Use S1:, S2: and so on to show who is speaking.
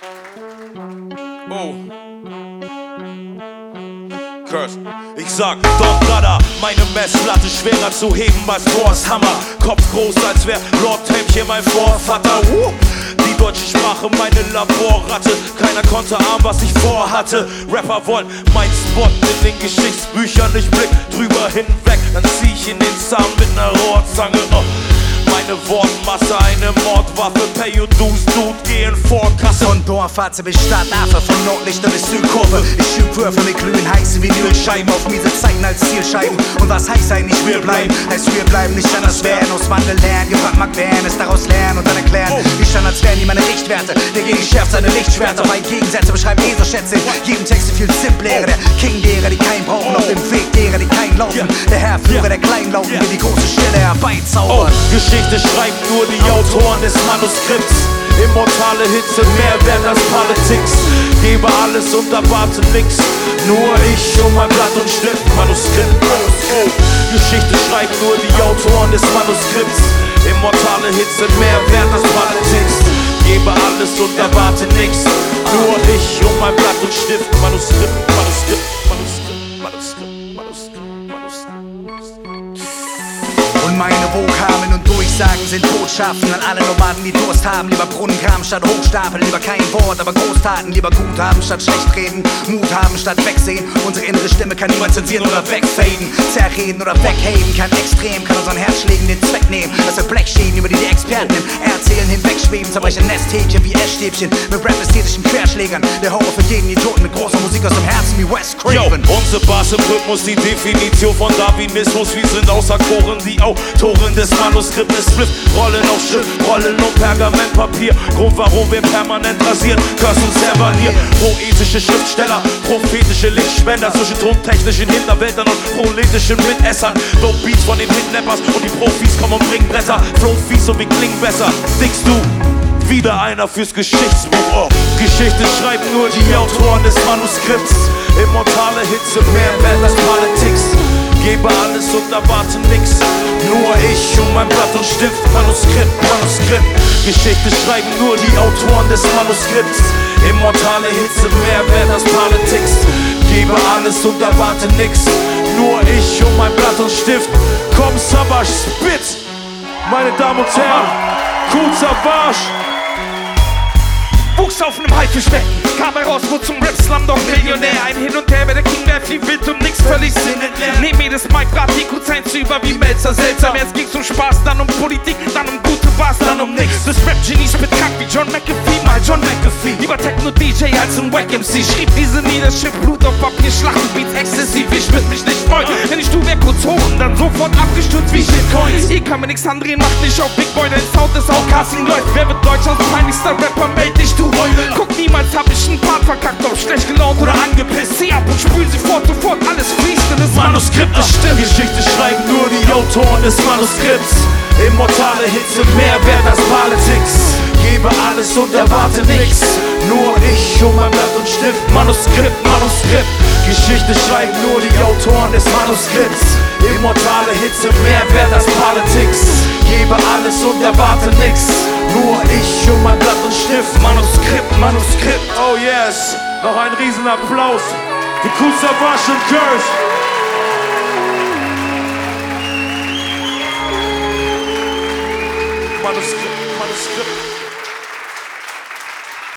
S1: Oh. Curse. Ich sag, Don Dada, meine Messplatte schwerer zu heben als Thors Hammer. Kopf groß, als wär Lord Tempchen mein Vorvater. Die deutsche Sprache, meine Laborratte. Keiner konnte ahnen, was ich vorhatte. Rapper wollen mein Spot in den Geschichtsbüchern. Ich blick drüber hinweg, dann zieh ich in den Zahn mit ner Rohrzange. Meine Wortmasse, eine Mordwaffe. Pay your dues, Dude, geh in Vorkasse.
S2: Von Dorffatze bis Stadtaffe, von Nordlichter bis Südkurve. Ich schüb Würfe mit glühen heiße Vinylscheiben auf miese Zeiten als Zielscheiben. Und was heißt eigentlich wir bleiben? Heißt wir bleiben nicht anders werden, aus Wandel lernen. Gefragt mag werden, es daraus lernen und dann erklären. Die Standards werden nie meine Richtwerte. Der Gegen schärft seine Lichtschwerter, weil Gegensätze beschreiben so Schätze. Jedem Text viel simpler. Der King derer, die keinen brauchen, auf dem Weg derer, die keinen laufen. Der Herrführer der Kleinlaufen, die große Stille herbeizaubern.
S1: Geschichte schreiben nur die Autoren des Manuskripts. Immortale Hitze, mehr wert als Politics. Gebe alles und erwarte nix. Nur ich und mein Blatt und Stift. Manuskript. Geschichte schreiben nur die Autoren des Manuskripts. Immortale Hitze, mehr wert als Politics. Gebe alles und erwarte nix. Nur ich und mein Blatt und Stift. Manuskript, Manuskript, Manuskript, Manuskript, Manuskript, Manuskript.
S2: Und meine Vokabeln und Durchsagen sind Botschaften an alle Nomaden, die Durst haben. Lieber Brunnenkram statt Hochstapeln, lieber kein Wort, aber Großtaten. Lieber gut haben statt schlecht reden, Mut haben statt wegsehen. Unsere innere Stimme kann niemand zensieren oder wegfaden. Zerreden oder wegheben kann extrem, kann unseren Herzschlägen den Zweck nehmen. Dass wir Blechschäden, über die Experten im Erzählen hinwegschweben. Zerbrechen Nesthäkchen wie Essstäbchen mit rap-ästhetischen Querschlägern. Der Horror für jeden Idioten mit großer Musik aus dem Herzen wie Wes Craven.
S1: Yo, unsere Bass im Rhythmus, die Definition von Darwinismus. Wir sind Auserkoren, die Autoren des Manuskriptes. Split, rollen auf Schrift, rollen um Pergamentpapier. Grund, warum wir permanent rasieren, Curse und Servanier. Poetische Schriftsteller, prophetische Lichtspender zwischen tontechnischen Hinterwäldern und politischen Mitessern. Dope Beats von den Hitnappers und die Profis kommen und bringen Bretter. Flow fies und wir klingen besser. Dickst du? Wieder einer fürs Geschichtsbuch. Geschichte schreiben nur die Autoren des Manuskripts. Immortale Hitze, mehr wert als Politics. Gebe alles und erwarte nix. Nur ich und mein Blatt und Stift. Manuskript, Manuskript. Geschichte schreiben nur die Autoren des Manuskripts. Immortale Hitze, mehr wert als Politics. Gebe alles und erwarte nix. Nur ich und mein Blatt und Stift. Komm, Savage, spit! Meine Damen und Herren, Kool Savage.
S3: Wuchs auf nem Haifischbecken, kam heraus, wurde zum Rap-Slam doch Millionär. Ein Hin und Her, wer der King wär, viel wild und nix völlig sinnentleer. Nehm mir das Mic, brat die Q-Zeins über wie Melzer, seltsam. Erst ging's um Spaß, dann um Politik, dann um gute Bars, dann um nix. Das Rap-Genie spit krank wie John McAfee, mal John McAfee. Lieber Techno-DJ als ein Wack-MC. Schrieb diese Niederschrift, Blut auf Papier, Schlachtenbeats exzessiv. Ich würd mich nicht freuen, wenn ich du wär kurz hoch und dann sofort abgestürzt wie Shitcoins. Hier kann mir nix andrehen, macht nicht auf Big Boy, dein Sound ist Outcasting läuft. Wer wird Deutschlands peinlichster Rapper, meld dich, du Heuler. Guck, niemals hab ich einen Part verkackt, ob schlecht gelaunt oder angepisst. Zieh ab und spülen sie fort, sofort, alles fließt in das Manuskript, das stimmt.
S1: Geschichte schreiben nur die Autoren des Manuskripts. Immortale Hitze, mehr wert als Politics. Gebe alles und erwarte nix. Nur ich und mein Blatt und Stift. Manuskript, Manuskript. Geschichte schreiben nur die Autoren des Manuskripts. Immortale Hitze, mehr wert als Politics. Gebe alles und erwarte nix. Nur ich und mein Blatt und Stift. Manuskript, Manuskript. Oh yes, noch ein Riesenapplaus für Kool Savage und Curse. Manuskript, Manuskript.